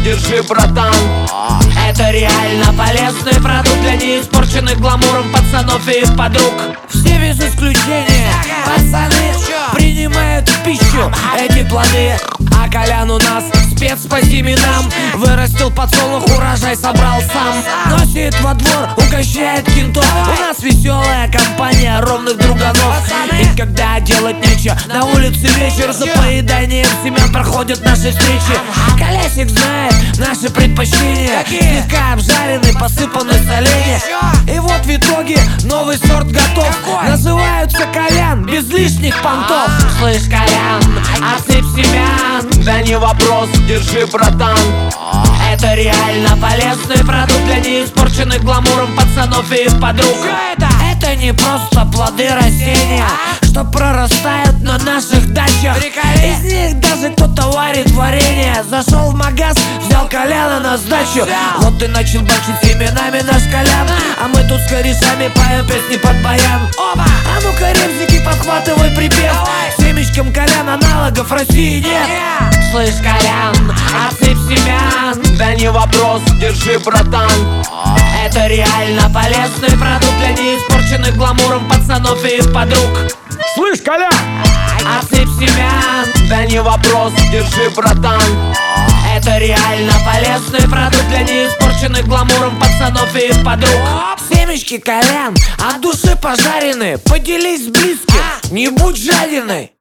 держи, братан. Это реально полезный продукт для неиспорченных гламуром пацанов и их подруг. Все без исключения, пацаны, принимают в пищу эти плоды. А Колян у нас спец по семенам. Вырастил подсолнух, урожай собрал сам. Носит во двор, угощает кентов. У нас веселая компания ровных друганов. И когда делать нечего, на улице вечер. За поеданием семян проходят наши встречи. Колясик знает наши предпочтения. Слегка обжаренный, посыпанный соленья. И вот в итоге новый сорт готов. Называются Колян, без лишних понтов. Слышь, Колян, отсыпь семян. Да не вопрос, держи, братан. Это реально полезный продукт для неиспорченных гламуром пацанов и их подруг. Это не просто плоды растения, что прорастают на наших дачах. Из них даже кто-то варит варенье. Зашел в магаз, взял Коляна на сдачу. Вот и начал бачить семенами наш Колян. А мы тут с корешами поем песни под баян. А ну-ка, ребзики, подхватывай припев. Семечкам Колян аналогов в России нет. Слышь, Колян, отсыпь семян. Да не вопрос, держи, братан. Это реально полезный продукт для неиспорченных гламуром пацанов и их подруг. Слышь, Колян! Отсыпь семян. Да не вопрос, держи, братан. Это реально полезный продукт для неиспорченных гламуром пацанов и их подруг. Семечки, Колян, от души пожарены. Поделись с близким, не будь жадиной.